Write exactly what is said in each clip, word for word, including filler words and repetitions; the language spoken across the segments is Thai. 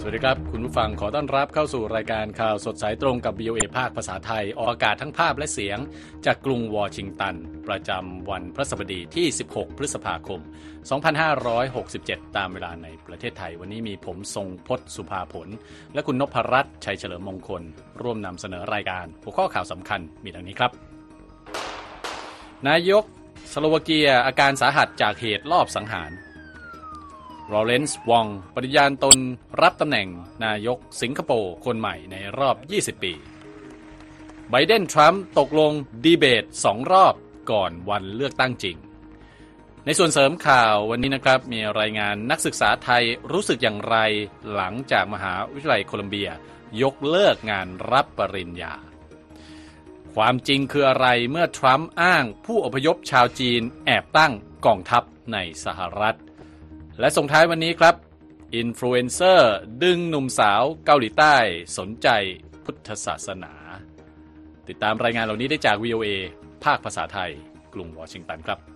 วัสดีครับคุณผู้ฟังขอต้อนรับเข้าสู่รายการข่าวสดสายตรงกับ วี โอ เอ ภาคภาษาไทยออกอากาศทั้งภาพและเสียงจากกรุงวอชิงตันประจำวันพฤหัสบดีที่สิบหกพฤษภาคมสองพันห้าร้อยหกสิบเจ็ดตามเวลาในประเทศไทยวันนี้มีผมทรงพจน์สุภาผลและคุณนพรัตน์ชัยเฉลิมมงคลร่วมนำเสนอรายการหัวข้อข่าวสำคัญมีดังนี้ครับนายกสโลวาเกียอาการสาหัสจากเหตุลอบสังหารลอเรนซ์ วองปฏิญาณตนรับตำแหน่งนายกสิงคโปร์คนใหม่ในรอบยี่สิบปีไบเดนทรัมป์ตกลงดีเบตสองรอบก่อนวันเลือกตั้งจริงในส่วนเสริมข่าววันนี้นะครับมีรายงานนักศึกษาไทยรู้สึกอย่างไรหลังจากมหาวิทยาลัยโคลัมเบียยกเลิกงานรับปริญญาความจริงคืออะไรเมื่อทรัมป์อ้างผู้อพยพชาวจีนแอบตั้งกองทัพในสหรัฐและส่งท้ายวันนี้ครับอินฟลูเอนเซอร์ดึงหนุ่มสาวเกาหลีใต้สนใจพุทธศาสนาติดตามรายงานเหล่านี้ได้จาก วี โอ เอ ภาคภาษาไทยกรุงวอชิงตันครับ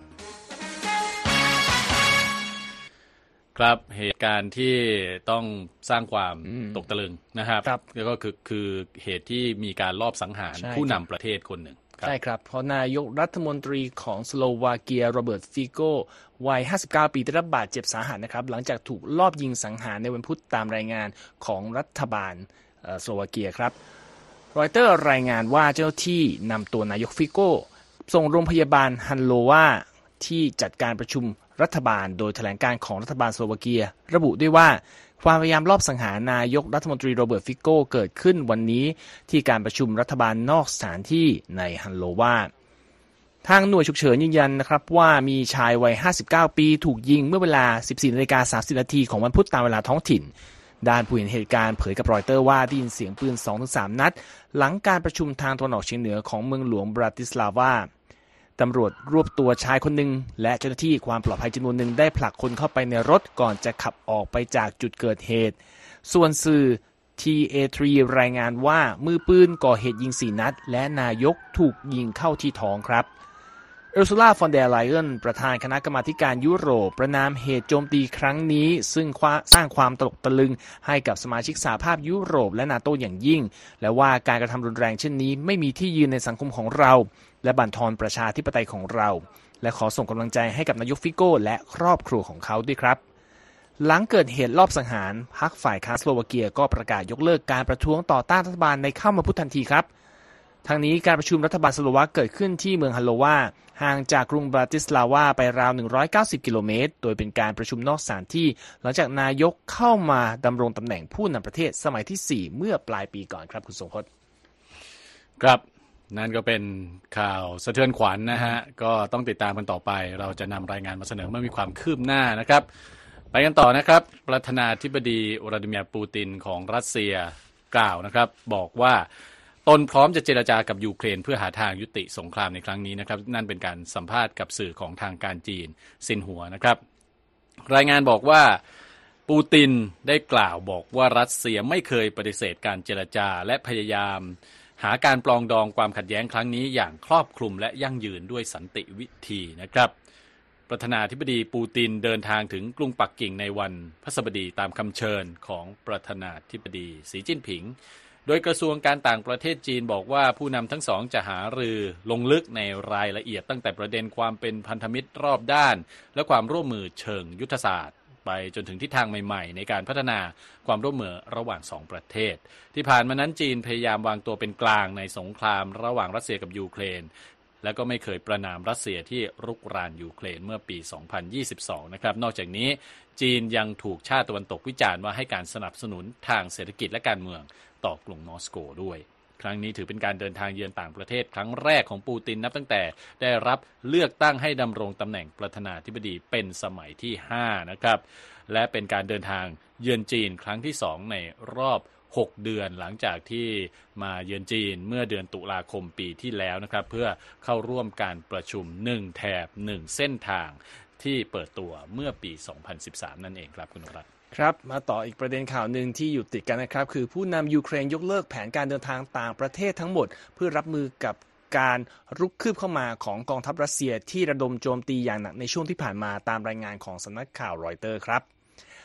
ครับเหตุการณ์ที่ต้องสร้างความตกตะลึงนะครับแล้วก็คือคือเหตุที่มีการลอบสังหารผู้นำประเทศคนหนึ่งใช่ครับเพราะนายกรัฐมนตรีของสโลวาเกียโรเบิร์ตฟิโกวัยห้าสิบเก้าปีได้รับบาดเจ็บสาหัสนะครับหลังจากถูกลอบยิงสังหารในวันพุธตามรายงานของรัฐบาลสโลวาเกียครับรอยเตอร์รายงานว่าเจ้าหน้าที่นำตัวนายกฟิโกส่งโรงพยาบาลฮันโลวาที่จัดการประชุมรัฐบาลโดยแถลงการของรัฐบาลสโลวาเกียระบุด้วยว่าความพยายามลอบสังหารนายกรัฐมนตรีโรเบิร์ตฟิโกเกิดขึ้นวันนี้ที่การประชุมรัฐบาลนอกสถานที่ในฮันโลวาทางหน่วยฉุกเฉินยืนยันนะครับว่ามีชายวัยห้าสิบเก้าปีถูกยิงเมื่อเวลา สิบสี่นาฬิกาสามสิบนาทีของวันพุธตามเวลาท้องถิ่นด้านผู้เห็นเหตุการณ์เผยกับรอยเตอร์ว่าได้ยินเสียงปืน สองถึงสาม นัดหลังการประชุมทางตะวันออกเฉียงเหนือของเมืองหลวงบราติสลาวาตำรวจรวบตัวชายคนหนึ่งและเจ้าหน้าที่ความปลอดภัยจำนวนหนึ่งได้ผลักคนเข้าไปในรถก่อนจะขับออกไปจากจุดเกิดเหตุส่วนสื่อ ที เอ ทรี รายงานว่ามือปืนก่อเหตุยิงสี่นัดและนายกถูกยิงเข้าที่ท้องครับเออร์ซูล่า ฟอนเดอร์ไลเอนประธานคณะกรรมาการยุโรปประณามเหตุโจมตีครั้งนี้ซึ่งสร้างความตลกตะลึงให้กับสมาชิกสหภาพยุโรปและนาโต้อย่างยิ่งและว่าการกระทำรุนแรงเช่นนี้ไม่มีที่ยืนในสังคมของเราและบั่นทอนประชาธิปไตยของเราและขอส่งกำลังใจให้กับนายกฟิโก้และครอบครัวของเขาด้วยครับหลังเกิดเหตุลอบสังหารพรรคฝ่ายค้านสโลวาเกียก็ประกาศยกเลิกการประท้วงต่อต้านรัฐบาลในค่ำวันพุธทันทีครับทางนี้การประชุมรัฐบาลสโลวาเกิดขึ้นที่เมืองฮัลโลวาห่างจากกรุงบราติสลาวาไปราวหนึ่งร้อยเก้าสิบกิโลเมตรโดยเป็นการประชุมนอกสถานที่หลังจากนายกเข้ามาดำรงตำแหน่งผู้นำประเทศสมัยที่สี่เมื่อปลายปีก่อนครับคุณทรงพจน์ครับนั่นก็เป็นข่าวสะเทือนขวัญ นะฮะก็ต้องติดตามกันต่อไปเราจะนำรายงานมาเสนอเมื่อมีความคืบหน้านะครับไปกันต่อนะครับประธานาธิบดีวลาดิเมียร์ปูตินของรัสเซียกล่าวนะครับบอกว่าตนพร้อมจะเจรจากับยูเครนเพื่อหาทางยุติสงครามในครั้งนี้นะครับนั่นเป็นการสัมภาษณ์กับสื่อของทางการจีนซินหัวนะครับรายงานบอกว่าปูตินได้กล่าวบอกว่ารัสเซียไม่เคยปฏิเสธการเจรจาและพยายามหาการปลองดองความขัดแย้งครั้งนี้อย่างครอบคลุมและยั่งยืนด้วยสันติวิธีนะครับประธานาธิบดีปูตินเดินทางถึงกรุงปักกิ่งในวันพฤหัสบดีตามคำเชิญของประธานาธิบดีสีจิ้นผิงโดยกระทรวงการต่างประเทศจีนบอกว่าผู้นำทั้งสองจะหารือลงลึกในรายละเอียดตั้งแต่ประเด็นความเป็นพันธมิตรรอบด้านและความร่วมมือเชิงยุทธศาสตร์ไปจนถึงทิศทางใหม่ๆในการพัฒนาความร่วมมือระหว่างสองประเทศที่ผ่านมานั้นจีนพยายามวางตัวเป็นกลางในสงครามระหว่างรัสเซียกับยูเครนและก็ไม่เคยประณามรัสเซียที่รุกรานยูเครนเมื่อปีสองพันยี่สิบสองนะครับนอกจากนี้จีนยังถูกชาติตะวันตกวิจารณ์ว่าให้การสนับสนุนทางเศรษฐกิจและการเมืองต่อกรุงมอสโกด้วยครั้งนี้ถือเป็นการเดินทางเยือนต่างประเทศครั้งแรกของปูตินนับตั้งแต่ได้รับเลือกตั้งให้ดำรงตำแหน่งประธานาธิบดีเป็นสมัยที่ห้านะครับและเป็นการเดินทางเยือนจีนครั้งที่สองในรอบหกเดือนหลังจากที่มาเยือนจีนเมื่อเดือนตุลาคมปีที่แล้วนะครับเพื่อเข้าร่วมการประชุมหนึ่งแถบหนึ่งเส้นทางที่เปิดตัวเมื่อปีสองพันสิบสามนั่นเองครับคุณรัตน์ครับมาต่ออีกประเด็นข่าวหนึ่งที่อยู่ติดกันนะครับคือผู้นำยูเครนยกเลิกแผนการเดินทางต่างประเทศทั้งหมดเพื่อรับมือกับการรุกคืบเข้ามาของกองทัพรัสเซียที่ระดมโจมตีอย่างหนักในช่วงที่ผ่านมาตามรายงานของสำนักข่าวรอยเตอร์ครับ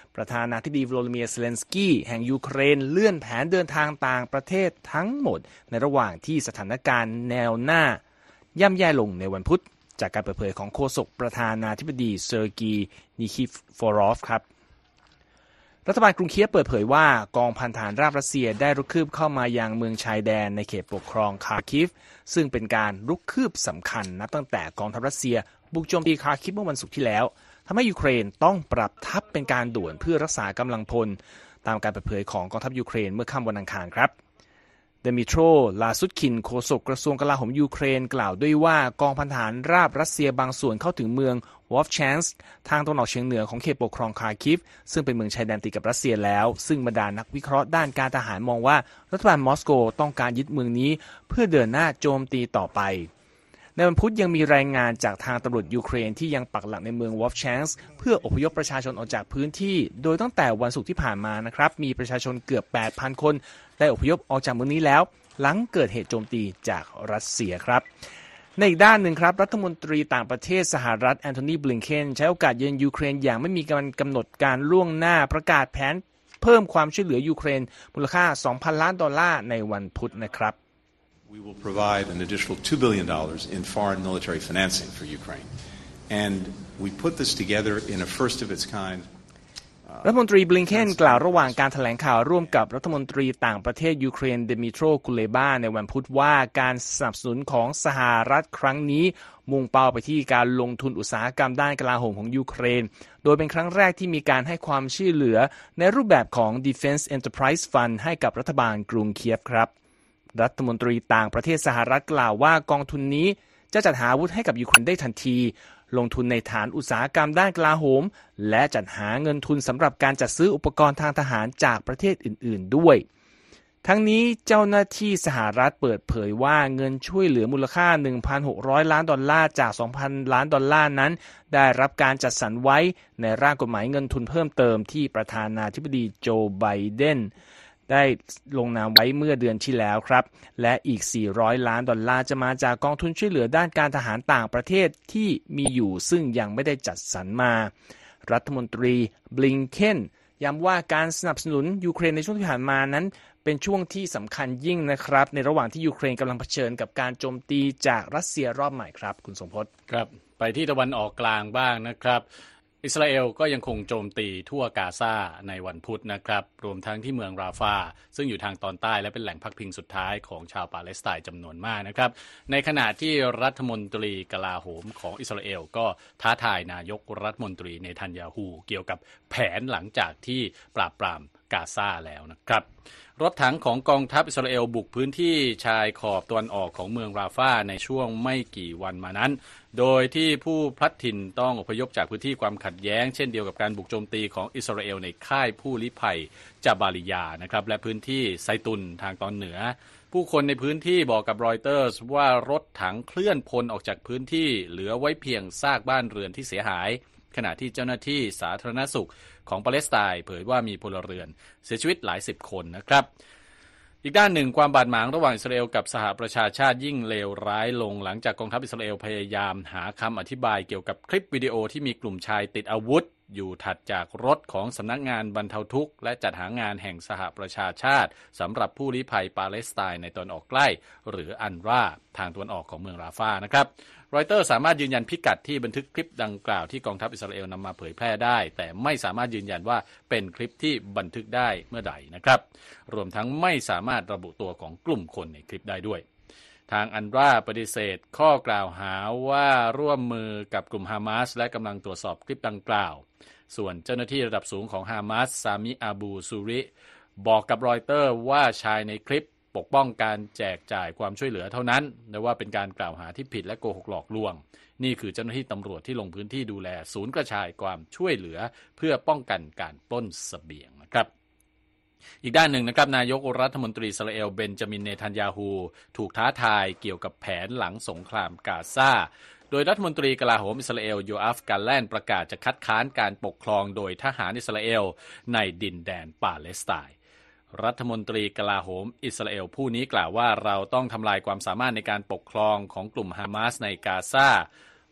ประธานาธิบดีโวโลดิเมียร์ เซเลนสกี้แห่งยูเครนเลื่อนแผนเดินทางต่างประเทศทั้งหมดในระหว่างที่สถานการณ์แนวหน้าย่ำแย่ลงในวันพุธจากการเปิดเผยของโฆษกประธานาธิบดีเซอร์กีนิคิฟอรอฟครับรัฐบาลกรุงเคียฟเปิดเผยว่ากองพันทหารราบรัสเซียได้รุกคืบเข้ามายังเมืองชายแดนในเขตปกครองคาร์คิฟซึ่งเป็นการรุกคืบสำคัญนับตั้งแต่กองทัพรัสเซียบุกโจมตีคาร์คิฟเมื่อวันศุกร์ที่แล้วทำให้ยูเครนต้องปรับทัพเป็นการด่วนเพื่อรักษากำลังพลตามการเปิดเผยของกองทัพยูเครนเมื่อค่ำวันอังคารครับเดมิโตร ลาซุตคินโฆษกกระทรวงกลาโหมยูเครนกล่าวด้วยว่ากองพันทหารราบรัสเซียบางส่วนเข้าถึงเมืองวอฟแชนส์ทางตะวันออกเฉียงเหนือของเขตปกครองคาร์คิฟซึ่งเป็นเมืองชายแดนติดกับรัสเซียแล้วซึ่งบรรดานักวิเคราะห์ด้านการทหารมองว่ารัฐบาลมอสโกต้องการยึดเมืองนี้เพื่อเดินหน้าโจมตีต่อไปในวันพุธยังมีรายงานจากทางตำรวจยูเครนที่ยังปักหลักในเมืองวอฟแชนส์เพื่ออพยพประชาชนออกจากพื้นที่โดยตั้งแต่วันศุกร์ที่ผ่านมานะครับมีประชาชนเกือบ แปดพัน คนได้อพยพออกจากเมืองนี้แล้วหลังเกิดเหตุโจมตีจากรัสเซียครับในอีกด้านหนึ่งครับรัฐมนตรีต่างประเทศสหรัฐแอนโทนีบลิงเคนใช้โอกาสเยือนยูเครนอย่างไม่มีการกำหนดการล่วงหน้าประกาศแผนเพิ่มความช่วยเหลือยูเครนมูลค่า สองพัน ล้านดอลลาร์ในวันพุธนะครับ We will provide an additional two billion dollars in foreign military financing for Ukraine and we put this together in a first of its kind รัฐมนตรีบลิงเคนกล่าวระหว่างการแถลงข่าวร่วมกับรัฐมนตรีต่างประเทศยูเครนเดมิโตร กุเลบาในวันพุธว่าการสนับสนุนของสหรัฐครั้งนี้มุ่งเป้าไปที่การลงทุนอุตสาหกรรมด้านกลาโหมของยูเครนโดยเป็นครั้งแรกที่มีการให้ความช่วยเหลือในรูปแบบของ Defense Enterprise Fund ให้กับรัฐบาลกรุงเคียฟครับรัฐมนตรีต่างประเทศสหรัฐกล่าวว่ากองทุนนี้จะจัดหาอาวุธให้กับยูเครนได้ทันทีลงทุนในฐานอุตสาหกรรมด้านกลาโหมและจัดหาเงินทุนสำหรับการจัดซื้ออุปกรณ์ทางทหารจากประเทศอื่นๆด้วยทั้งนี้เจ้าหน้าที่สหรัฐเปิดเผยว่าเงินช่วยเหลือมูลค่า หนึ่งพันหกร้อย ล้านดอลลาร์จาก สองพัน ล้านดอลลาร์นั้นได้รับการจัดสรรไว้ในร่างกฎหมายเงินทุนเพิ่มเติมที่ประธานาธิบดีโจไบเดนได้ลงนามไว้เมื่อเดือนที่แล้วครับและอีกสี่ร้อยล้านดอลลาร์จะมาจากกองทุนช่วยเหลือด้านการทหารต่างประเทศที่มีอยู่ซึ่งยังไม่ได้จัดสรรมารัฐมนตรีบลิงเคนย้ำว่าการสนับสนุนยูเครนในช่วงที่ผ่านมานั้นเป็นช่วงที่สำคัญยิ่งนะครับในระหว่างที่ยูเครนกำลังเผชิญกับการโจมตีจากรัสเซียรอบใหม่ครับคุณสมพศครับไปที่ตะวันออกกลางบ้างนะครับอิสราเอลก็ยังคงโจมตีทั่วกาซาในวันพุธนะครับรวมทั้งที่เมืองราฟาซึ่งอยู่ทางตอนใต้และเป็นแหล่งพักพิงสุดท้ายของชาวปาเลสไตน์จำนวนมากนะครับในขณะที่รัฐมนตรีกลาโหมของอิสราเอลก็ท้าทายนายกรัฐมนตรีเนทันยาฮูเกี่ยวกับแผนหลังจากที่ปราบปรามกาซาแล้วนะครับรถถังของกองทัพอิสราเอลบุกพื้นที่ชายขอบตะวันออกของเมืองราฟาในช่วงไม่กี่วันมานั้นโดยที่ผู้พลัดถิ่นต้องอพยพจากพื้นที่ความขัดแย้งเช่นเดียวกับการบุกโจมตีของอิสราเอลในค่ายผู้ลี้ภัยจาบาลิยานะครับและพื้นที่ไซตุนทางตอนเหนือผู้คนในพื้นที่บอกกับรอยเตอร์สว่ารถถังเคลื่อนพลออกจากพื้นที่เหลือไว้เพียงซากบ้านเรือนที่เสียหายขณะที่เจ้าหน้าที่สาธารณสุขของปาเลสไตน์เผยว่ามีพลเรือนเสียชีวิตหลายสิบคนนะครับอีกด้านหนึ่งความบาดหมางระหว่างอิสราเอลกับสหประชาชาติยิ่งเลวร้ายลงหลังจากกองทัพอิสราเอลพยายามหาคำอธิบายเกี่ยวกับคลิปวิดีโอที่มีกลุ่มชายติดอาวุธอยู่ถัดจากรถของสำนักงานบรรเทาทุกข์และจัดหางานแห่งสหประชาชาติสำหรับผู้ลี้ภัยปาเลสไตน์ในตอนออกใกล้หรืออันราทางตะวันออกของเมืองราฟานะครับรอยเตอร์สามารถยืนยันพิกัดที่บันทึกคลิปดังกล่าวที่กองทัพอิสราเอลนำมาเผยแพร่ได้แต่ไม่สามารถยืนยันว่าเป็นคลิปที่บันทึกได้เมื่อใดนะครับรวมทั้งไม่สามารถระบุตัวของกลุ่มคนในคลิปได้ด้วยทางอันราปฏิเสธข้อกล่าวหาว่าร่วมมือกับกลุ่มฮามาสและกำลังตรวจสอบคลิปดังกล่าวส่วนเจ้าหน้าที่ระดับสูงของฮามาสซามิอาบูซูริบอกกับรอยเตอร์ว่าชายในคลิปปกป้องการแจกจ่ายความช่วยเหลือเท่านั้นและว่าเป็นการกล่าวหาที่ผิดและโกหกหลอกลวงนี่คือเจ้าหน้าที่ตำรวจที่ลงพื้นที่ดูแลศูนย์กระจายความช่วยเหลือเพื่อป้องกันการปล้นเสบียงนะครับอีกด้านหนึ่งนะครับนายกรัฐมนตรีอิสราเอลเบนจามินเนทันยาฮูถูกท้าทายเกี่ยวกับแผนหลังสงครามกาซาโดยรัฐมนตรีกลาโหมอิสราเอลโยอาฟ กาแลนประกาศจะคัดค้านการปกครองโดยทหารอิสราเอลในดินแดนปาเลสไตน์รัฐมนตรีกลาโหมอิสราเอลผู้นี้กล่าวว่าเราต้องทำลายความสามารถในการปกครองของกลุ่มฮามาสในกาซาห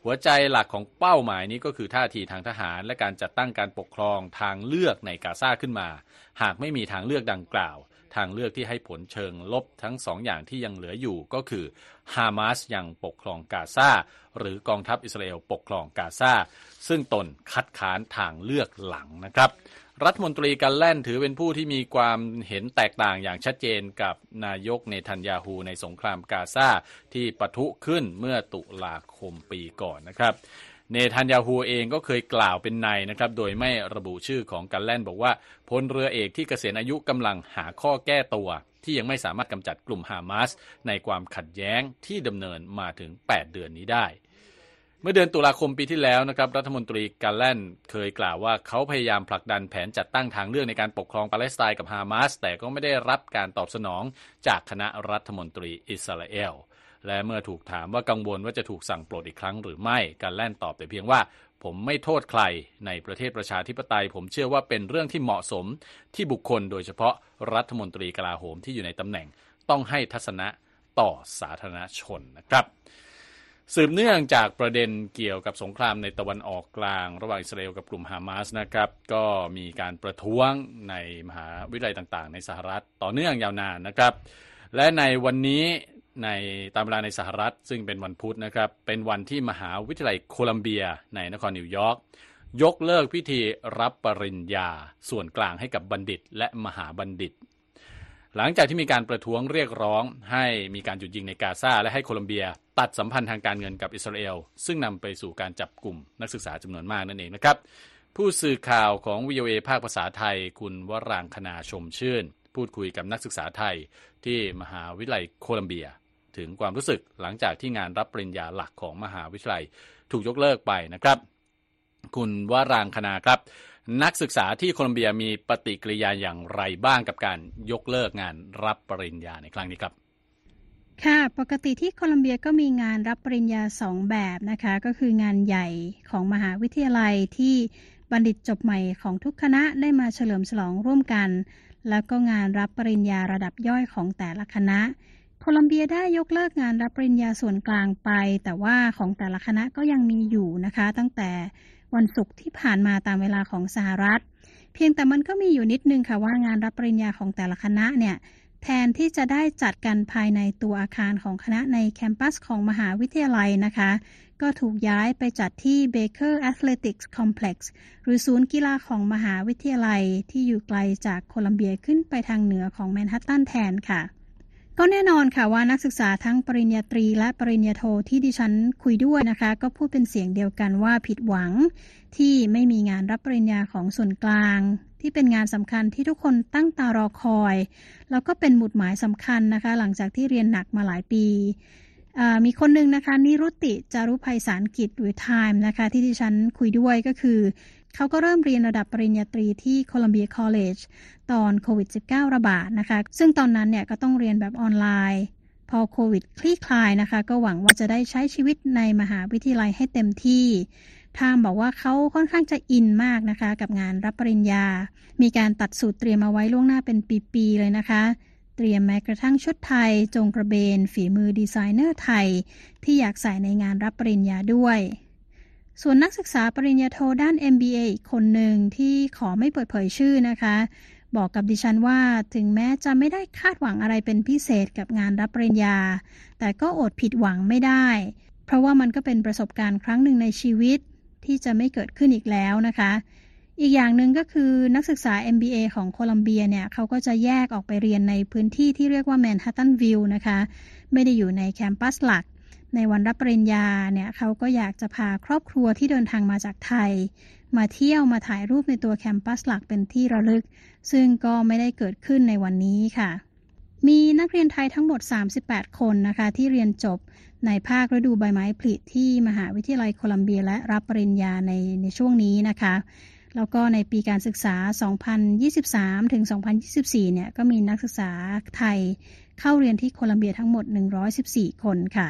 หัวใจหลักของเป้าหมายนี้ก็คือท่าทีทางทหารและการจัดตั้งการปกครองทางเลือกในกาซาขึ้นมาหากไม่มีทางเลือกดังกล่าวทางเลือกที่ให้ผลเชิงลบทั้งสองอย่างที่ยังเหลืออยู่ก็คือฮามาสยังปกครองกาซาหรือกองทัพอิสราเอลปกครองกาซาซึ่งตนคัดค้านทางเลือกหลังนะครับรัฐมนตรีกัลแลนถือเป็นผู้ที่มีความเห็นแตกต่างอย่างชัดเจนกับนายกเนทันยาฮูในสงครามกาซาที่ปะทุขึ้นเมื่อตุลาคมปีก่อนนะครับเนทันยาฮูเองก็เคยกล่าวเป็นในนะครับโดยไม่ระบุชื่อของกัลแลนบอกว่าพลเรือเอกที่เกษียณอายุกำลังหาข้อแก้ตัวที่ยังไม่สามารถกำจัดกลุ่มฮามาสในความขัดแย้งที่ดำเนินมาถึงแปดเดือนนี้ได้เมื่อเดือนตุลาคมปีที่แล้วนะครับรัฐมนตรีกัลแลนเคยกล่าวว่าเขาพยายามผลักดันแผนจัดตั้งทางเลือกในการปกครองปาเลสไตน์กับฮามาสแต่ก็ไม่ได้รับการตอบสนองจากคณะรัฐมนตรีอิสราเอลและเมื่อถูกถามว่ากังวลว่าจะถูกสั่งปลดอีกครั้งหรือไม่กัลแลนตอบแต่เพียงว่าผมไม่โทษใครในประเทศประชาธิปไตยผมเชื่อว่าเป็นเรื่องที่เหมาะสมที่บุคคลโดยเฉพาะรัฐมนตรีกลาโหมที่อยู่ในตำแหน่งต้องให้ทัศนะต่อสาธารณชนนะครับสืบเนื่องจากประเด็นเกี่ยวกับสงครามในตะวันออกกลางระหว่างอิสราเอลกับกลุ่มฮามาสนะครับก็มีการประท้วงในมหาวิทยาลัยต่างๆในสหรัฐต่อเนื่องยาวนานนะครับและในวันนี้ในตามเวลาในสหรัฐซึ่งเป็นวันพุธนะครับเป็นวันที่มหาวิทยาลัยโคลัมเบียในนครนิวยอร์กยกเลิกพิธีรับปริญญาส่วนกลางให้กับบัณฑิตและมหาบัณฑิตหลังจากที่มีการประท้วงเรียกร้องให้มีการหยุดยิงในกาซาและให้โคลัมเบียตัดสัมพันธ์ทางการเงินกับอิสราเอลซึ่งนำไปสู่การจับกลุ่มนักศึกษาจำนวนมากนั่นเองนะครับผู้สื่อข่าวของ วี โอ เอ ภาคภาษาไทยคุณวรางคณาชมชื่นพูดคุยกับนักศึกษาไทยที่มหาวิทยาลัยโคลัมเบียถึงความรู้สึกหลังจากที่งานรับปริญญาหลักของมหาวิทยาลัยถูกยกเลิกไปนะครับคุณวรางคณาครับนักศึกษาที่โคลัมเบียมีปฏิกิริยาอย่างไรบ้างกับการยกเลิกงานรับปริญญาในครั้งนี้ครับค่ะปกติที่โคลัมเบียก็มีงานรับปริญญาสองแบบนะคะก็คืองานใหญ่ของมหาวิทยาลัยที่บัณฑิตจบใหม่ของทุกคณะได้มาเฉลิมฉลองร่วมกันแล้วก็งานรับปริญญาระดับย่อยของแต่ละคณะโคลัมเบียได้ยกเลิกงานรับปริญญาส่วนกลางไปแต่ว่าของแต่ละคณะก็ยังมีอยู่นะคะตั้งแต่วันศุกร์ที่ผ่านมาตามเวลาของสหรัฐเพียงแต่มันก็มีอยู่นิดนึงค่ะว่างานรับปริญญาของแต่ละคณะเนี่ยแทนที่จะได้จัดกันภายในตัวอาคารของคณะในแคมปัสของมหาวิทยาลัยนะคะก็ถูกย้ายไปจัดที่ Baker Athletics Complex หรือศูนย์กีฬาของมหาวิทยาลัยที่อยู่ไกลจากโคลัมเบียขึ้นไปทางเหนือของแมนฮัตตันแทนค่ะก็แน่นอนค่ะว่านักศึกษาทั้งปริญญาตรีและปริญญาโทที่ดิฉันคุยด้วยนะคะก็พูดเป็นเสียงเดียวกันว่าผิดหวังที่ไม่มีงานรับปริญญาของส่วนกลางที่เป็นงานสำคัญที่ทุกคนตั้งตารอคอยแล้วก็เป็นหมุดหมายสำคัญนะคะหลังจากที่เรียนหนักมาหลายปีมีคนหนึ่งนะคะนิรุติจารุภัยสารกิจหรือ Time นะคะที่ดิฉันคุยด้วยก็คือเขาก็เริ่มเรียนระดับปริญญาตรีที่ Columbia College ตอนโควิด สิบเก้า ระบาดนะคะซึ่งตอนนั้นเนี่ยก็ต้องเรียนแบบออนไลน์พอโควิดคลี่คลายนะคะก็หวังว่าจะได้ใช้ชีวิตในมหาวิทยาลัยให้เต็มที่ทามบอกว่าเขาค่อนข้างจะอินมากนะคะกับงานรับปริญญามีการตัดสูตรเตรียมเอาไว้ล่วงหน้าเป็นปีๆเลยนะคะเตรียมแม้กระทั่งชุดไทยจงกระเบนฝีมือดีไซเนอร์ไทยที่อยากใส่ในงานรับปริญญาด้วยส่วนนักศึกษาปริญญาโทด้าน เอ็ม บี เอ อีกคนหนึ่งที่ขอไม่เปิดเผยชื่อนะคะบอกกับดิฉันว่าถึงแม้จะไม่ได้คาดหวังอะไรเป็นพิเศษกับงานรับปริญญาแต่ก็อดผิดหวังไม่ได้เพราะว่ามันก็เป็นประสบการณ์ครั้งหนึ่งในชีวิตที่จะไม่เกิดขึ้นอีกแล้วนะคะอีกอย่างหนึ่งก็คือนักศึกษา เอ็ม บี เอ ของโคลัมเบียเนี่ยเขาก็จะแยกออกไปเรียนในพื้นที่ที่เรียกว่าแมนฮัตตันวิลล์นะคะไม่ได้อยู่ในแคมปัสหลักในวันรับปริญญาเนี่ยเขาก็อยากจะพาครอบครัวที่เดินทางมาจากไทยมาเที่ยวมาถ่ายรูปในตัวแคมปัสหลักเป็นที่ระลึกซึ่งก็ไม่ได้เกิดขึ้นในวันนี้ค่ะมีนักเรียนไทยทั้งหมดสามสิบแปดคนนะคะที่เรียนจบในภาคฤดูใบไม้ผลิที่มหาวิทยาลัยโคลัมเบียและรับปริญญาในในช่วงนี้นะคะแล้วก็ในปีการศึกษาสองพันยี่สิบสามถึงสองพันยี่สิบสี่เนี่ยก็มีนักศึกษาไทยเข้าเรียนที่โคลัมเบียทั้งหมดหนึ่งร้อยสิบสี่คนค่ะ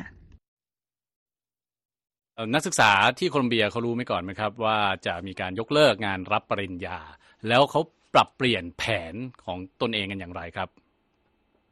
นักศึกษาที่โคลัมเบียเขารู้ไหมก่อนไหมครับว่าจะมีการยกเลิกงานรับปริญญาแล้วเขาปรับเปลี่ยนแผนของตนเองกันอย่างไรครับ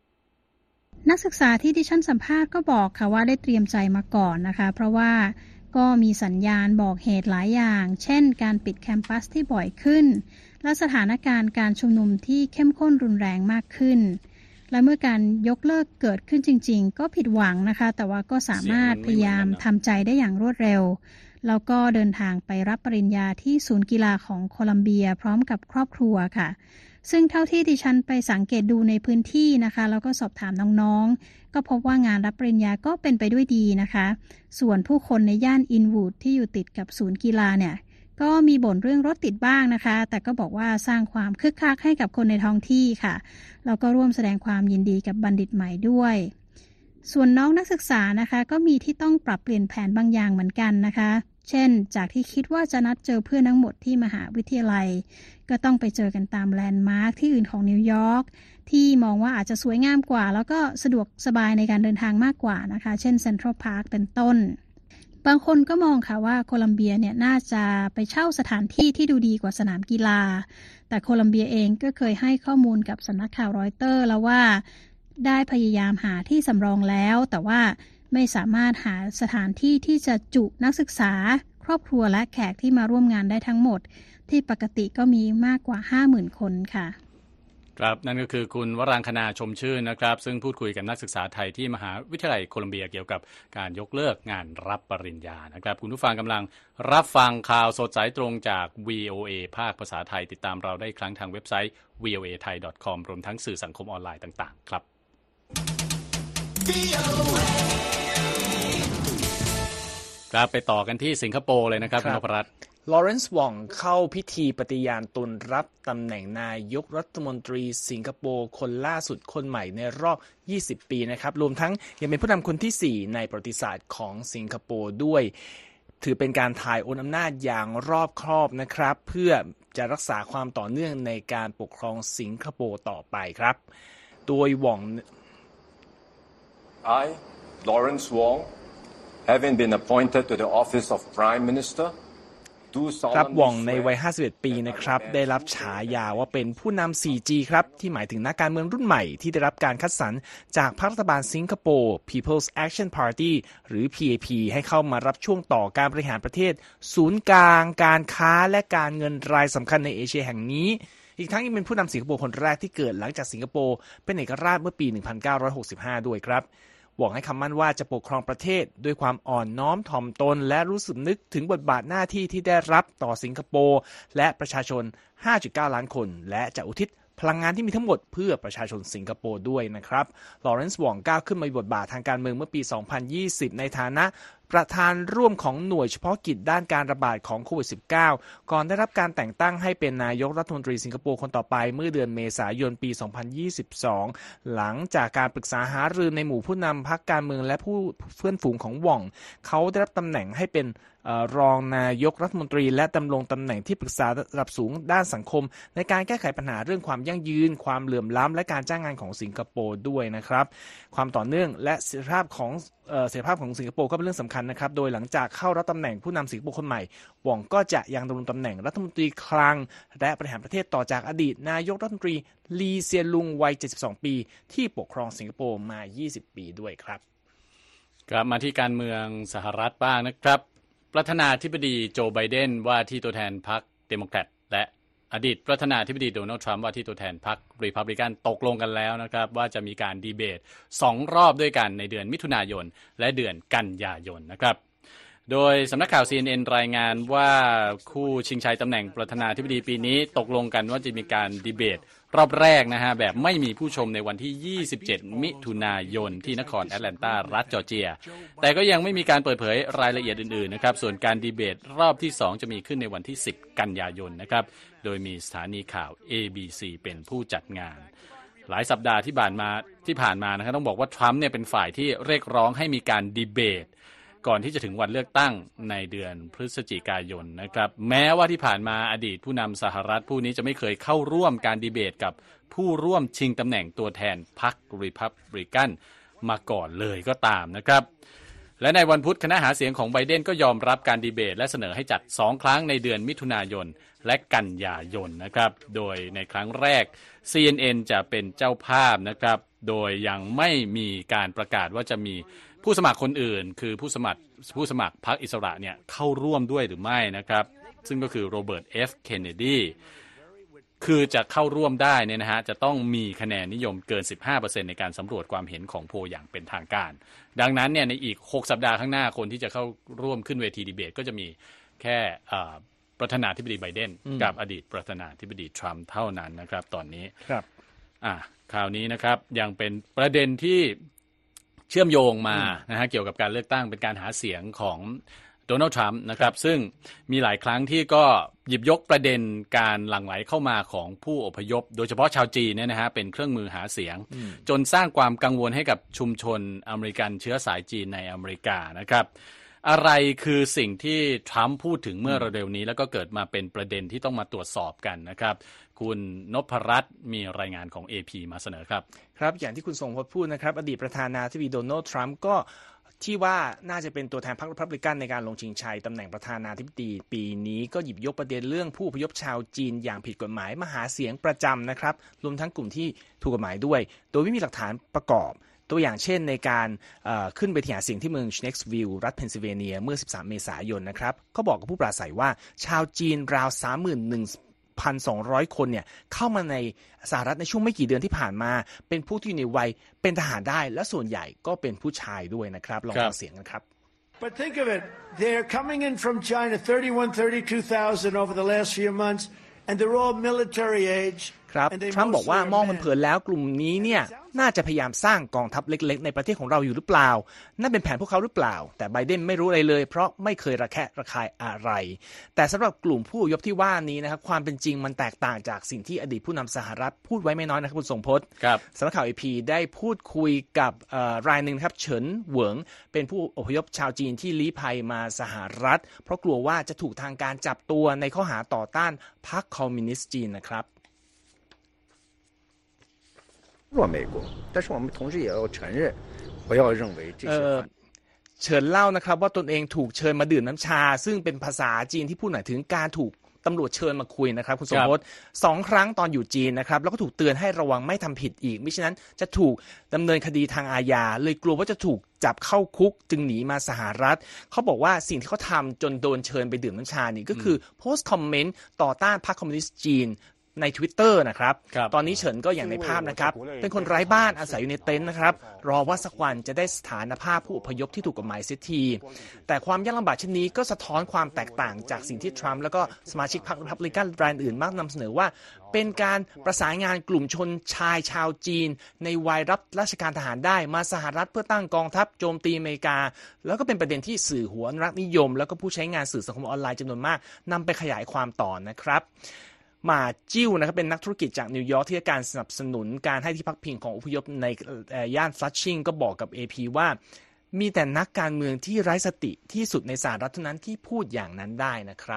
นักศึกษาที่ดิฉันสัมภาษณ์ก็บอกค่ะว่าได้เตรียมใจมาก่อนนะคะเพราะว่าก็มีสัญญาณบอกเหตุหลายอย่างเช่นการปิดแคมปัสที่บ่อยขึ้นและสถานการณ์การชุมนุมที่เข้มข้นรุนแรงมากขึ้นและเมื่อการยกเลิกเกิดขึ้นจริงๆก็ผิดหวังนะคะแต่ว่าก็สามารถพยายามทำใจได้อย่างรวดเร็วแล้วก็เดินทางไปรับปริญญาที่ศูนย์กีฬาของโคลัมเบียพร้อมกับครอบครัวค่ะซึ่งเท่าที่ดิฉันไปสังเกตดูในพื้นที่นะคะแล้วก็สอบถามน้องๆก็พบว่างานรับปริญญาก็เป็นไปด้วยดีนะคะส่วนผู้คนในย่านอินวูดที่อยู่ติดกับศูนย์กีฬาเนี่ยก็มีบ่นเรื่องรถติดบ้างนะคะแต่ก็บอกว่าสร้างความคึกคักให้กับคนในท้องที่ค่ะแล้วก็ร่วมแสดงความยินดีกับบัณฑิตใหม่ด้วยส่วนน้องนักศึกษานะคะก็มีที่ต้องปรับเปลี่ยนแผนบางอย่างเหมือนกันนะคะเช่นจากที่คิดว่าจะนัดเจอเพื่อนทั้งหมดที่มหาวิทยาลัยก็ต้องไปเจอกันตามแลนด์มาร์คที่อื่นของนิวยอร์กที่มองว่าอาจจะสวยงามกว่าแล้วก็สะดวกสบายในการเดินทางมากกว่านะคะเช่นเซ็นทรัลพาร์คเป็นต้นบางคนก็มองค่ะว่าโคลัมเบียเนี่ยน่าจะไปเช่าสถานที่ที่ดูดีกว่าสนามกีฬาแต่โคลัมเบียเองก็เคยให้ข้อมูลกับสำนักข่าวรอยเตอร์แล้วว่าได้พยายามหาที่สำรองแล้วแต่ว่าไม่สามารถหาสถานที่ที่จะจุนักศึกษาครอบครัวและแขกที่มาร่วมงานได้ทั้งหมดที่ปกติก็มีมากกว่า ห้าหมื่น คนค่ะครับนั่นก็คือคุณวรังคณาชมชื่นนะครับซึ่งพูดคุยกับนักศึกษาไทยที่มหาวิทยาลัยโคลัมเบียเกี่ยวกับการยกเลิกงานรับปริญญานะครับคุณผู้ฟังกำลังรับฟังข่าวสดสายตรงจาก วี โอ เอ ภาคภาษาไทยติดตามเราได้อีกครั้งทางเว็บไซต์ วี โอ เอ ไทย ดอท คอม รวมทั้งสื่อสังคมออนไลน์ต่างๆครับครับไปต่อกันที่สิงคโปร์เลยนะครับคุณนพรัตน์ลอเรนซ์ วองเข้าพิธีปฏิญาณตนรับตำแหน่งนายกรัฐมนตรีสิงคโปร์คนล่าสุดคนใหม่ในรอบยี่สิบปีนะครับรวมทั้งยังเป็นผู้นำคนที่สี่ในประวัติศาสตร์ของสิงคโปร์ด้วยถือเป็นการถ่ายโอนอำนาจอย่างรอบคอบนะครับเพื่อจะรักษาความต่อเนื่องในการปกครองสิงคโปร์ต่อไปครับโดยวอง I Lawrence Wong having been appointed to the office of Prime Minister ครับวองในวัยห้าสิบเอ็ดปีนะครับได้รับฉายาว่าเป็นผู้นำ โฟร์จี ครับที่หมายถึงนักการเมืองรุ่นใหม่ที่ได้รับการคัดสรรจากพรรครัฐบาลสิงคโปร์ People's Action Party หรือ พี เอ พี ให้เข้ามารับช่วงต่อการบริหารประเทศศูนย์กลางการค้าและการเงินรายสำคัญในเอเชียแห่งนี้อีกทั้งยังเป็นผู้นำสิงคโปร์คนแรกที่เกิดหลังจากสิงคโปร์เป็นเอกราชเมื่อปี หนึ่งพันเก้าร้อยหกสิบห้า ด้วยครับหวังให้คำมั่นว่าจะปกครองประเทศด้วยความอ่อนน้อมถ่อมตนและรู้สึกนึกถึงบทบาทหน้าที่ที่ได้รับต่อสิงคโปร์และประชาชน ห้าจุดเก้า ล้านคนและจะอุทิศพลังงานที่มีทั้งหมดเพื่อประชาชนสิงคโปร์ด้วยนะครับลอเรนซ์ วองก้าวขึ้นมามีบทบาททางการเมืองเมื่อปี สองพันยี่สิบ ในฐานะประธานร่วมของหน่วยเฉพาะกิจด้านการระบาดของโควิด สิบเก้า ก่อนได้รับการแต่งตั้งให้เป็นนายกรัฐมนตรีสิงคโปร์คนต่อไปเมื่อเดือนเมษายนปี สองพันยี่สิบสอง หลังจากการปรึกษาหารือในหมู่ผู้นำพรรคการเมืองและผู้เพื่อนฝูงของหว่องเขาได้รับตำแหน่งให้เป็นรองนายกรัฐมนตรีและดำรงตำแหน่งที่ปรึกษาระดับสูงด้านสังคมในการแก้ไขปัญหาเรื่องความยั่งยืนความเหลื่อมล้ำและการจ้างงานของสิงคโปร์ด้วยนะครับความต่อเนื่องและเสถียรภาพของเสถียรภาพของสิงคโปร์ก็เป็นเรื่องสำคัญนะครับโดยหลังจากเข้ารับตำแหน่งผู้นำสิงคโปร์คนใหม่หว่องก็จะยังดำรงตำแหน่งรัฐมนตรีคลังและบริหารประเทศต่อจากอดีตนายกรัฐมนตรีลีเซียนลุงวัยเจ็ดสิบสองปีที่ปกครองสิงคโปร์มายี่สิบปีด้วยครับกลับมาที่การเมืองสหรัฐบ้างนะครับประธานาธิบดีโจไบเดนว่าที่ตัวแทนพรรคเดโมแครตและอดีตประธานาธิบดีโดนัลด์ทรัมป์ว่าที่ตัวแทนพรรครีพับลิกันตกลงกันแล้วนะครับว่าจะมีการดีเบตสองรอบด้วยกันในเดือนมิถุนายนและเดือนกันยายนนะครับโดยสำนักข่าว ซี เอ็น เอ็น รายงานว่าคู่ชิงชัยตำแหน่งประธานาธิบดีปีนี้ตกลงกันว่าจะมีการดีเบตรอบแรกนะฮะแบบไม่มีผู้ชมในวันที่ยี่สิบเจ็ดมิถุนายนที่นครแอตแลนตารัฐจอร์เจียแต่ก็ยังไม่มีการเปิดเผยรายละเอียดอื่นๆนะครับส่วนการดีเบตรอบที่สองจะมีขึ้นในวันที่สิบกันยายนนะครับโดยมีสถานีข่าว เอ บี ซี เป็นผู้จัดงานหลายสัปดาห์ที่ผ่านมาที่ผ่านมานะครับต้องบอกว่าทรัมป์เนี่ยเป็นฝ่ายที่เรียกร้องให้มีการดีเบตก่อนที่จะถึงวันเลือกตั้งในเดือนพฤศจิกายนนะครับแม้ว่าที่ผ่านมาอดีตผู้นำสหรัฐผู้นี้จะไม่เคยเข้าร่วมการดีเบตกับผู้ร่วมชิงตำแหน่งตัวแทนพรรครีพับลิกันมาก่อนเลยก็ตามนะครับและในวันพุธคณะหาเสียงของไบเดนก็ยอมรับการดีเบตและเสนอให้จัดสองครั้งในเดือนมิถุนายนและกันยายนนะครับโดยในครั้งแรก ซี เอ็น เอ็น จะเป็นเจ้าภาพนะครับโดยยังไม่มีการประกาศว่าจะมีผู้สมัครคนอื่นคือผู้สมัครผู้สมัครพรรคอิสระเนี่ยเข้าร่วมด้วยหรือไม่นะครับซึ่งก็คือโรเบิร์ต เอฟ เคนเนดีคือจะเข้าร่วมได้เนี่ยนะฮะจะต้องมีคะแนนนิยมเกิน สิบห้าเปอร์เซ็นต์ ในการสำรวจความเห็นของโพลอย่างเป็นทางการดังนั้นเนี่ยในอีกหกสัปดาห์ข้างหน้าคนที่จะเข้าร่วมขึ้นเวทีดีเบตก็จะมีแค่ประธานาธิบดีไบเดนกับอดีตประธานาธิบดีทรัมป์เท่านั้นนะครับตอนนี้ครับอ่ะคราวนี้นะครับยังเป็นประเด็นที่เชื่อมโยงมานะฮะเกี่ยวกับการเลือกตั้งเป็นการหาเสียงของโดนัลด์ทรัมป์นะครับซึ่งมีหลายครั้งที่ก็หยิบยกประเด็นการหลั่งไหลเข้ามาของผู้อพยพโดยเฉพาะชาวจีนเนี่ยนะฮะเป็นเครื่องมือหาเสียงจนสร้างความกังวลให้กับชุมชนอเมริกันเชื้อสายจีนในอเมริกานะครับอะไรคือสิ่งที่ทรัมป์พูดถึงเมื่อเร็วนี้แล้วก็เกิดมาเป็นประเด็นที่ต้องมาตรวจสอบกันนะครับคุณนพรัตน์มีรายงานของ เอ พี มาเสนอครับครับอย่างที่คุณทรงพจน์พูดนะครับอดีตประธานาธิบดีโดนัลด์ทรัมป์ก็ที่ว่าน่าจะเป็นตัวแทนพรรครีพับลิกันในการลงชิงชัยตำแหน่งประธานาธิบดีปีนี้ก็หยิบยกประเด็นเรื่องผู้อพยพชาวจีนอย่างผิดกฎหมายมาหาเสียงประจำนะครับรวมทั้งกลุ่มที่ถูกกฎหมายด้วยโดยไม่มีหลักฐานประกอบตัวอย่างเช่นในการขึ้นไปหาเสียงที่เมืองชเน็กซ์วิลล์รัฐเพนซิลเวเนียเมื่อสิบสามเมษายนนะครับเขาบอกกับผู้ปราศัยว่าชาวจีนราว สามหมื่นหนึ่งพันสองร้อย คนเนี่ยเข้ามาในสหรัฐในช่วงไม่กี่เดือนที่ผ่านมาเป็นผู้ที่อยู่ในวัยเป็นทหารได้และส่วนใหญ่ก็เป็นผู้ชายด้วยนะครับลองฟังเสียงกันครับ But think of it, they're coming in from China thirty-one, thirty-two thousand over the last few months and they're all military age ครับทรัมป์บอกว่ามองเผินๆแล้วกลุ่มนี้เนี่ยน่าจะพยายามสร้างกองทัพเล็กๆในประเทศของเราอยู่หรือเปล่านั่นเป็นแผนพวกเขาหรือเปล่าแต่ไบเดนไม่รู้อะไรเลยเพราะไม่เคยระแคะระคายอะไรแต่สำหรับกลุ่มผู้อพยพที่ว่านี้นะครับความเป็นจริงมันแตกต่างจากสิ่งที่อดีตผู้นำสหรัฐพูดไว้ไม่น้อยนะครับคุณทรงพจน์สำนักข่าว เอ พี ได้พูดคุยกับรายหนึ่งครับเฉินเหวิงเป็นผู้อพยพชาวจีนที่ลี้ภัยมาสหรัฐเพราะกลัวว่าจะถูกทางการจับตัวในข้อหาต่อต้านพรรคคอมมิวนิสต์จีนนะครับ弱美国，但是我们同时也要承认，不要认为这些。 เฉินเล่านะครับว่าตนเองถูกเชิญมาดื่มน้ำชาซึ่งเป็นภาษาจีนที่พูดหมายถึงการถูกตำรวจเชิญมาคุยนะครับคุณสมพศสองครั้งตอนอยู่จีนนะครับแล้วก็ถูกเตือนให้ระวังไม่ทำผิดอีกมิฉะนั้นจะถูกดำเนินคดีทางอาญาเลยกลัวว่าจะถูกจับเข้าคุกจึงหนีมาสหรัฐเขาบอกว่าสิ่งที่เขาทำจนโดนเชิญไปดื่มน้ำชานี่ก็คือโพสต์คอมเมนต์ต่อต้านพรรคคอมมิวนิสต์จีนใน Twitter นะครับตอนนี้เฉินก็อย่างในภาพนะครับเป็นคนไร้บ้านอาศัยอยู่ในเต็นท์นะครับรอว่าสักวันจะได้สถานภาพผู้อพยพที่ถูกกฎหมายเสียทีแต่ความยากลำบากเช่นนี้ก็สะท้อนความแตกต่างจากสิ่งที่ทรัมป์แล้วก็สมาชิกพรรครีพับลิกันรายอื่นมักนำเสนอว่าเป็นการประสานงานกลุ่มชนชายชาวจีนในวัยรับราชการทหารได้มาสหรัฐเพื่อตั้งกองทัพโจมตีอเมริกาแล้วก็เป็นประเด็นที่สื่อหัวรักนิยมแล้วก็ผู้ใช้งานสื่อสังคมออนไลน์จำนวนมากนำไปขยายความต่อนะครับมาจิ้วนะครับเป็นนักธุรกิจจากนิวยอร์กที่ให้การสนับสนุนการให้ที่พักพิงของอพยพในย่านฟลัชชิงก็บอกกับ เอ พี ว่ามีแต่นักการเมืองที่ไร้สติที่สุดในสหรัฐเท่านั้นที่พูดอย่างนั้นได้นะครับ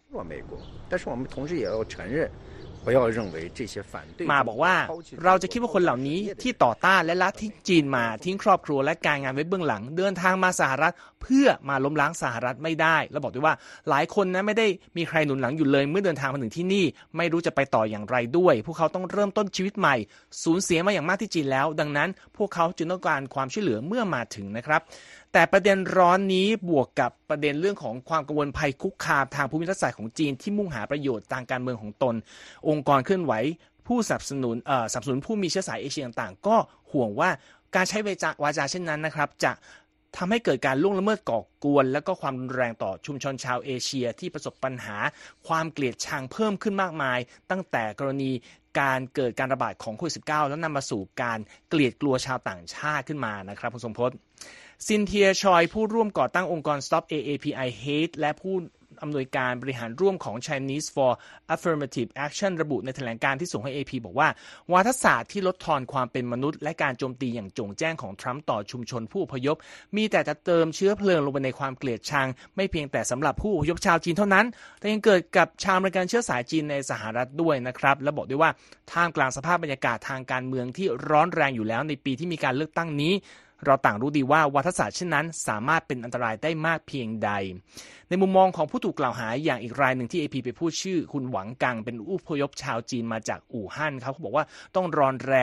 มาบอกว่าเราจะคิดว่าคนเหล่านี้ที่ต่อต้านและละทิ้งจีนมาทิ้งครอบครัวและการงานไว้เบื้องหลังเดินทางมาสหรัฐเพื่อมาล้มล้างสหรัฐไม่ได้แล้วบอกด้วยว่าหลายคนนะไม่ได้มีใครหนุนหลังอยู่เลยเมื่อเดินทางมาถึงที่นี่ไม่รู้จะไปต่ออย่างไรด้วยพวกเขาต้องเริ่มต้นชีวิตใหม่สูญเสียมาอย่างมากที่จีนแล้วดังนั้นพวกเขาจึงต้องการความช่วยเหลือเมื่อมาถึงนะครับแต่ประเด็นร้อนนี้บวกกับประเด็นเรื่องของความกังวลภัยคุกคามทางภูมิรัฐศาสตร์ของจีนที่มุ่งหาประโยชน์ทางการเมืองของตนองค์กรเคลื่อนไหวผู้สนับสนุนเอ่อสนับสนุนผู้มีเชื้อสายเอเชียต่างๆก็ห่วงว่าการใช้วาจาเช่นนั้นนะครับจะทำให้เกิดการล่วงละเมิดก่อกวนและก็ความรุนแรงต่อชุมชนชาวเอเชียที่ประสบปัญหาความเกลียดชังเพิ่มขึ้นมากมายตั้งแต่กรณีการเกิดการระบาดของโควิด สิบเก้า แล้วนำมาสู่การเกลียดกลัวชาวต่างชาติขึ้นมานะครับคุณสมพศซินเทียชอยผู้ร่วมก่อตั้งองค์กร Stop เอ เอ พี ไอ Hate และผู้อำนวยการบริหารร่วมของ Chinese for Affirmative Action ระบุในแถลงการณ์ที่ส่งให้ เอ พี บอกว่าวาทศาสตร์ที่ลดทอนความเป็นมนุษย์และการโจมตีอย่างโจ่งแจ้งของทรัมป์ต่อชุมชนผู้อพยพมีแต่จะเติมเชื้อเพลิงลงไปในความเกลียดชังไม่เพียงแต่สำหรับผู้อพยพชาวจีนเท่านั้นแต่ยังเกิดกับชาวอเมริกันเชื้อสายจีนในสหรัฐด้วยนะครับและบอกด้วยว่าท่ามกลางสภาพบรรยากาศทางการเมืองที่ร้อนแรงอยู่แล้วในปีที่มีการเลือกตั้งนี้เราต่างรู้ดีว่าวาทศาสตร์เช่นนั้นสามารถเป็นอันตรายได้มากเพียงใดในมุมมองของผู้ถูกกล่าวหาอย่างอีกรายหนึ่งที่ เอ พี ไปพูดชื่อคุณหวังกังเป็นผู้อพยพชาวจีนมาจากอู่ฮั่นเขาบอกว่าต้องรอนแรม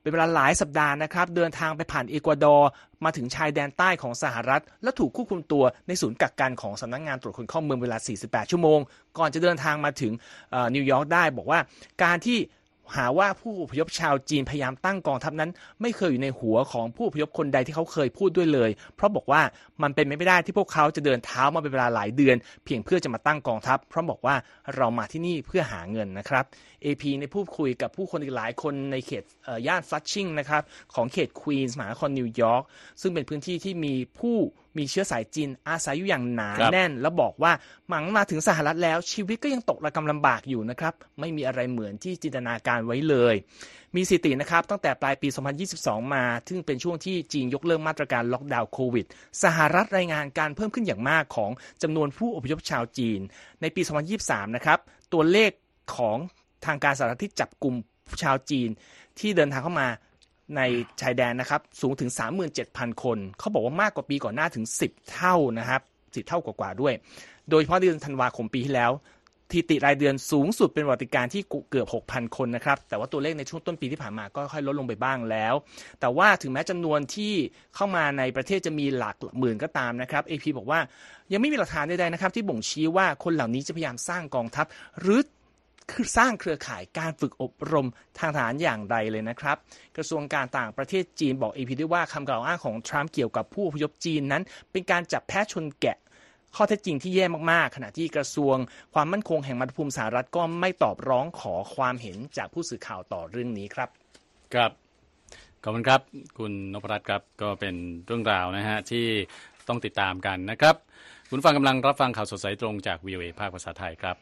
เป็นเวลาหลายสัปดาห์นะครับเดินทางไปผ่านเอกวาดอร์มาถึงชายแดนใต้ของสหรัฐและถูกควบคุมตัวในศูนย์กักกันของสำนักงานตรวจคนเข้าเมืองเวลาสี่สิบแปดชั่วโมงก่อนจะเดินทางมาถึงนิวยอร์กได้บอกว่าการที่หาว่าผู้อพยพชาวจีนพยายามตั้งกองทัพนั้นไม่เคยอยู่ในหัวของผู้อพยพคนใดที่เขาเคยพูดด้วยเลยเพราะบอกว่ามันเป็นไม่ได้ที่พวกเขาจะเดินเท้ามาเป็นเวลาหลายเดือนเพียงเพื่อจะมาตั้งกองทัพเพราะบอกว่าเรามาที่นี่เพื่อหาเงินนะครับ เอ พี ในพูดคุยกับผู้คนอีกหลายคนในเขตย่านฟลัชชิงนะครับของเขตควีนส์มหานครนิวยอร์กซึ่งเป็นพื้นที่ที่มีผู้มีเชื้อสายจีนอาศัยอยู่อย่างหนาแน่นแล้วบอกว่าหลังมาถึงสหรัฐแล้วชีวิตก็ยังตกระกำลำบากอยู่นะครับไม่มีอะไรเหมือนที่จินตนาการไว้เลยมีสถิตินะครับตั้งแต่ปลายปีสองพันยี่สิบสองมาซึ่งเป็นช่วงที่จีนยกเลิกมาตรการล็อกดาวน์โควิดสหรัฐรายงานการเพิ่มขึ้นอย่างมากของจำนวนผู้อพยพชาวจีนในปีสองพันยี่สิบสามนะครับตัวเลขของทางการสหรัฐที่จับกลุ่มชาวจีนที่เดินทางเข้ามาในชายแดนนะครับสูงถึง สามหมื่นเจ็ดพัน คนเขาบอกว่ามากกว่าปีก่อนหน้าถึงสิบเท่านะครับสิบเท่ากว่าๆด้วยโดยเฉพาะเดือนธันวาคมปีที่แล้วสถิติรายเดือนสูงสุดเป็นประวัติการณ์ที่เกือบ หกพัน คนนะครับแต่ว่าตัวเลขในช่วงต้นปีที่ผ่านมาก็ค่อยลดลงไปบ้างแล้วแต่ว่าถึงแม้จำนวนที่เข้ามาในประเทศจะมีหลักหมื่นก็ตามนะครับ เอ พี บอกว่ายังไม่มีหลักฐานใดๆนะครับที่บ่งชี้ว่าคนเหล่านี้จะพยายามสร้างกองทัพหรือคือสร้างเครือข่ายการฝึกอบรมทางทหารอย่างใดเลยนะครับกระทรวงการต่างประเทศจีนบอก เอ พี ด้วยว่าคำกล่าวอ้างของทรัมป์เกี่ยวกับผู้อพยพจีนนั้นเป็นการจับแพะชนแกะข้อเท็จจริงที่แย่มากๆขณะที่กระทรวงความมั่นคงแห่งมัธยภูมิสหรัฐก็ไม่ตอบร้องขอความเห็นจากผู้สื่อข่าวต่อเรื่องนี้ครับครับขอบคุณครับคุณนพรัตน์ครับก็เป็นเรื่องราวนะฮะที่ต้องติดตามกันนะครับคุณฟังกำลังรับฟังข่าวสดสายตรงจาก วี โอ เอ ภาคภาษาไทยครับ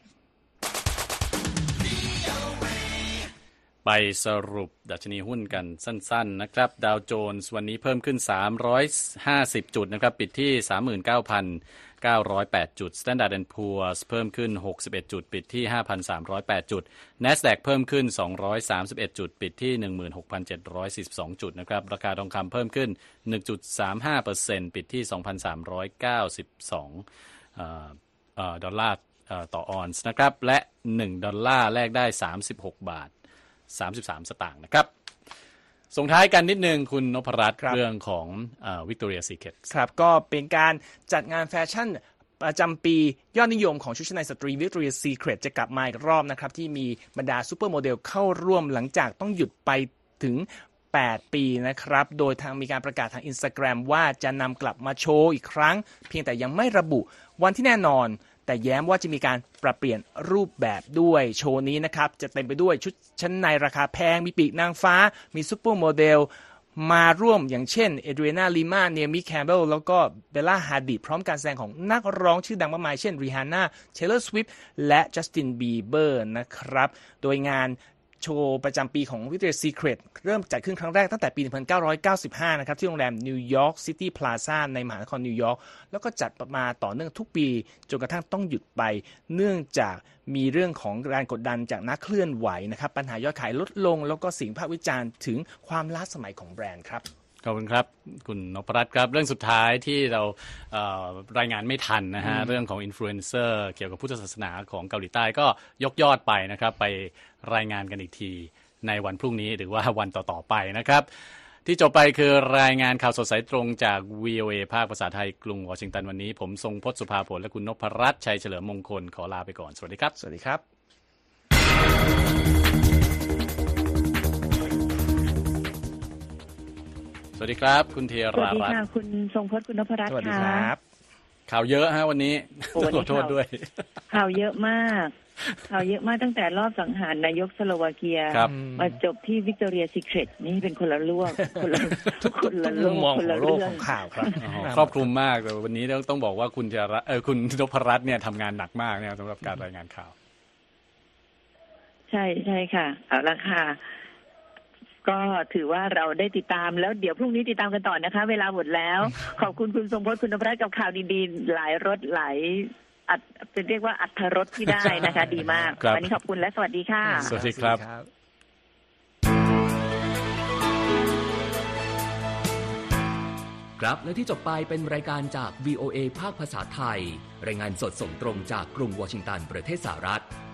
ไปสรุปดัชนีหุ้นกันสั้นๆนะครับดาวโจนส์วันนี้เพิ่มขึ้นสามร้อยห้าสิบจุดนะครับปิดที่ สามหมื่นเก้าพันเก้าร้อยแปด จุด Standard แอนด์ Poor's เพิ่มขึ้นหกสิบเอ็ดจุดปิดที่ ห้าพันสามร้อยแปด จุด NASDAQ เพิ่มขึ้นสองร้อยสามสิบเอ็ดจุดปิดที่ หนึ่งหมื่นหกพันเจ็ดร้อยสี่สิบสอง จุดนะครับราคาทองคำเพิ่มขึ้น หนึ่งจุดสามห้าเปอร์เซ็นต์ ปิดที่ สองพันสามร้อยเก้าสิบสองเอ่อเอ่อดอลลาร์ต่อออนซ์นะครับและหนึ่งดอลลาร์แลกได้สามสิบหกบาทสามสิบสามสตางค์นะครับส่งท้ายกันนิดนึงคุณนพรัตน์เรื่องของเอ่อ Victoria's Secret ครับก็เป็นการจัดงานแฟชั่นประจำปียอดนิยมของชุดชั้นในสตรี Victoria's Secret จะกลับมาอีกรอบนะครับที่มีบรรดาซูเปอร์โมเดลเข้าร่วมหลังจากต้องหยุดไปถึงแปดปีนะครับโดยทางมีการประกาศทาง Instagram ว่าจะนำกลับมาโชว์อีกครั้งเพียงแต่ยังไม่ระบุวันที่แน่นอนแต่แย้มว่าจะมีการปรับเปลี่ยนรูปแบบด้วยโชว์นี้นะครับจะเต็มไปด้วยชุดชั้นในราคาแพงมีปีกนางฟ้ามีซุปเปอร์โมเดลมาร่วมอย่างเช่นเอเดรียนาลิมาเนมิแคมเบลแล้วก็เบลล่าฮาดิดพร้อมการแสดงของนักร้องชื่อดังมากมายเช่นริฮาน่าเทย์เลอร์สวิฟต์และจัสตินบีเบอร์นะครับโดยงานโชว์ประจำปีของ Victoria's Secret เริ่มจัดขึ้นครั้งแรกตั้งแต่ปีหนึ่งพันเก้าร้อยเก้าสิบห้านะครับที่โรงแรม New York City Plaza ในมหานครนิวยอร์กแล้วก็จัดมาต่อเนื่องทุกปีจนกระทั่งต้องหยุดไปเนื่องจากมีเรื่องของแรงกดดันจากนักเคลื่อนไหวนะครับปัญหายอดขายลดลงแล้วก็เสียงวิพากษ์วิจารณ์ถึงความล้าสมัยของแบรนด์ครับขอบคุณครับคุณนพรัตน์ครับเรื่องสุดท้ายที่เราเอ่อรายงานไม่ทันนะฮะเรื่องของอินฟลูเอนเซอร์เกี่ยวกับพุทธศาสนาของเกาหลีใต้ก็ยกยอดไปนะครับไปรายงานกันอีกทีในวันพรุ่งนี้หรือว่าวันต่อๆไปนะครับที่จบไปคือรายงานข่าวสดสายตรงจาก วี โอ เอ ภาคภาษาไทยกรุงวอชิงตันวันนี้ผมทรงพจน์สุภาผลและคุณนพรัตน์ชัยเฉลิมมงคลขอลาไปก่อนสวัสดีครับสวัสดีครับสวัสดีครับคุณเทียรารัตน์สวัสดีค่ะคุณทรงพจน์คุณนพรัตน์ค่ะสวัสดีครับข่าวเยอะฮะวันนี้ขอโทษด้วยข่าวเยอะมากข่าวเยอะมากตั้งแต่รอบสังหารนายกสโลวาเกียมาจบที่ Victoria's Secret นี่เป็นคนละเรื่องคนละทุกคนละเรื่องคนละเรื่องของข่าวครับครอบคลุมมากแต่วันนี้ต้องบอกว่าคุณเทียรัตน์เออคุณนพรัตน์เนี่ยทำงานหนักมากเนี่ยสำหรับการรายงานข่าวใช่ใช่ค่ะเอาละค่ะก็ถือว่าเราได้ติดตามแล้วเดี๋ยวพรุ่งนี้ติดตามกันต่อนะคะเวลาหมดแล้วขอบคุณคุณทรงพจน์คุณนพรัตน์กับข่าวดีๆหลายรสหลายอัดเป็นเรียกว่าอัธรสที่ได้นะคะดีมากวันนี้ขอบคุณและสวัสดีค่ะสวัสดีครับครับและที่จบไปเป็นรายการจาก วี โอ เอ ภาคภาษาไทยรายงานสดส่งตรงจากกรุงวอชิงตันประเทศสหรัฐ